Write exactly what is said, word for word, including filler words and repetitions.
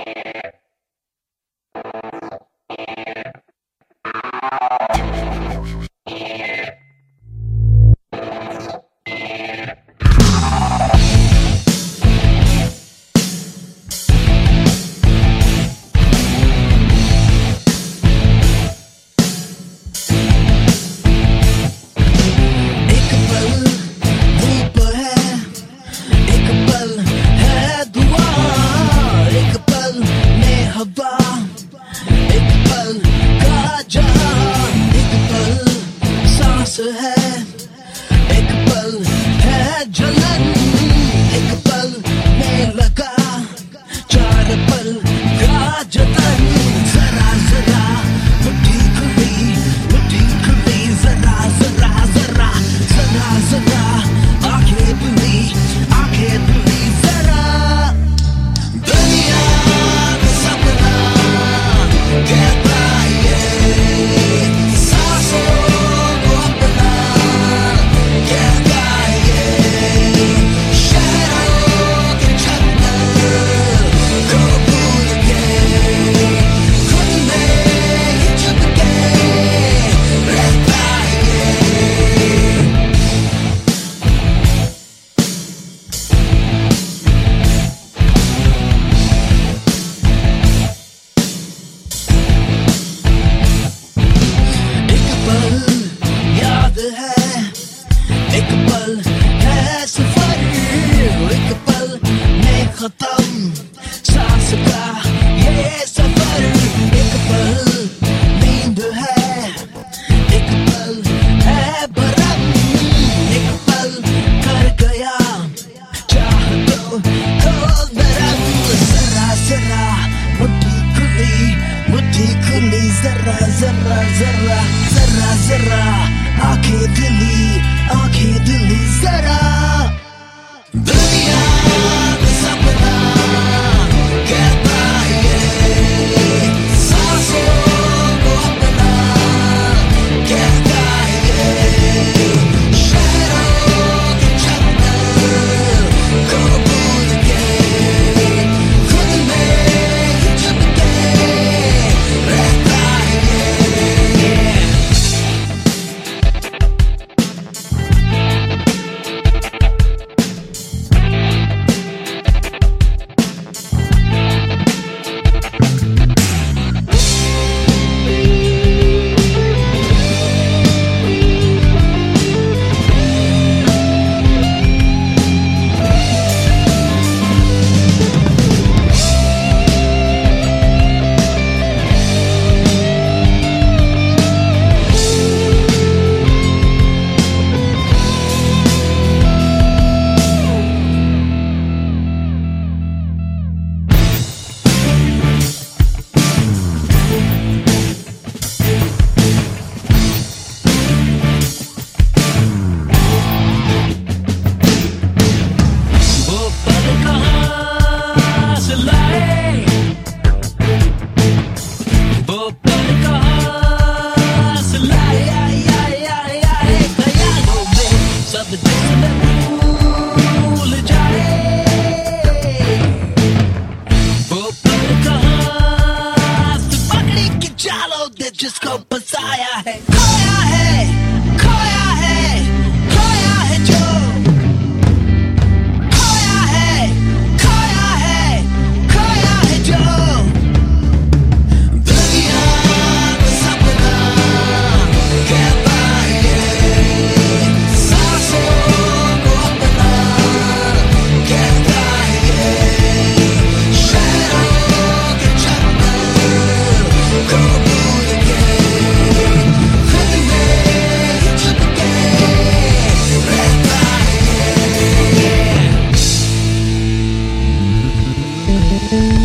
है एक पल है जलन, एक पल में लगा चार पल का जतन। जरा जरा मुट्ठी खुली मुट्ठी खुली, जरा जरा जरा जरा जरा आंखें खुली आंखें खुली, जरा दुनिया का सपना कहता ये सांसों है, एक पल है सफर, एक पल में खत्म सांस का ये सफर। एक पल नींद है, एक पल है भरम, एक पल कर गया चाह तो खोल नरम। जरा जरा मुट्ठी खुली मुट्ठी खुली, जरा जरा जरा जरा जरा आंखें दिली आंखें दिली, जरा दुनिया का सपना कहता ये सांसों को अपना कहता ये शहरों के चक्कर को भूल के खुद में ही छुप के रहता ये। जिसको बसाया है खोया है खोया है खोया है जो खोया है खोया है खोया है जो दुनिया का सपना कहता ये सांसों को अपना कहता ये शहरों के चक्कर को Thank you.